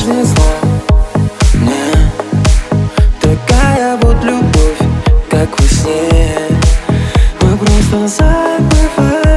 повезло мне. Такая вот любовь, как во сне. Мы просто забываем